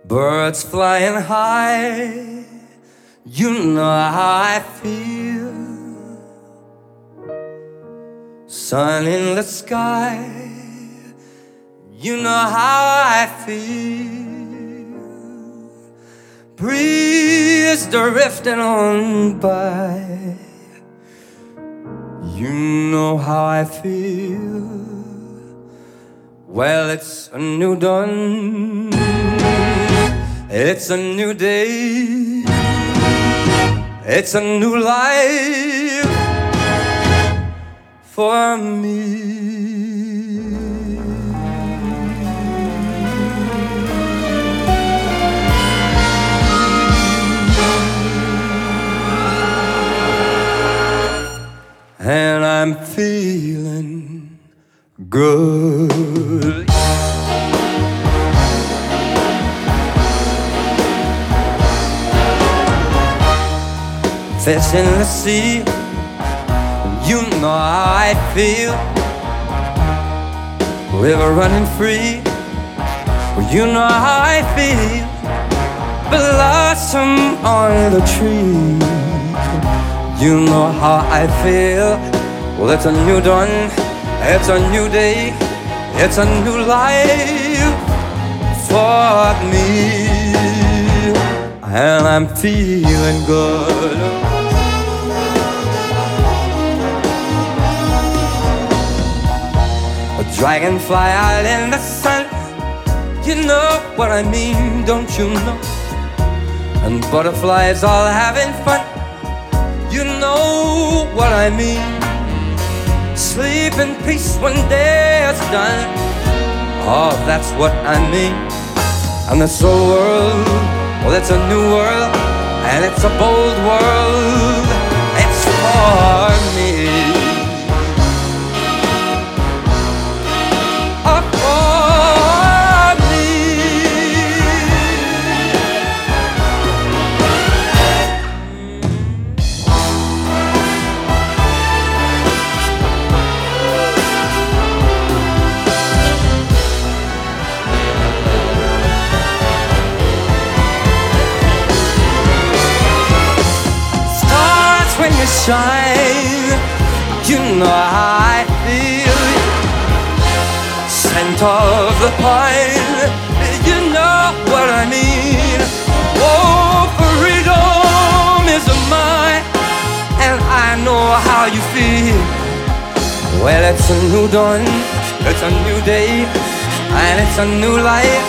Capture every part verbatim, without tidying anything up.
Birds flying high, you know how I feel. Sun in the sky, you know how I feel. Breeze drifting on by, you know how I feel. Well, it's a new dawn, it's a new day, it's a new life for me. And I'm feeling good. Fish in the sea, you know how I feel. River running free, you know how I feel. Blossom on the tree, you know how I feel. Well, it's a new dawn, it's a new day, it's a new life for me. And I'm feeling good. A dragonfly out in the sun, you know what I mean, don't you know? And butterflies all having fun, you know what I mean. Sleep in peace when day is done, oh, that's what I mean. And this old world, well, it's a new world, and it's a bold world, it's for me. Oh, for me. When you shine, you know how I feel. Scent of the pine, you know what I mean. Oh, freedom is mine, and I know how you feel. Well, it's a new dawn, it's a new day, and it's a new life.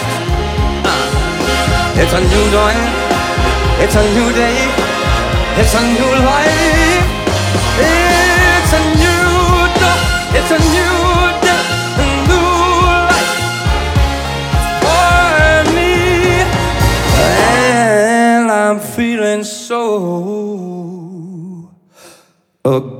It's a new dawn, it's a new day, it's a new life, it's a new dawn, it's a new day, a new life for me. And I'm feeling so uh,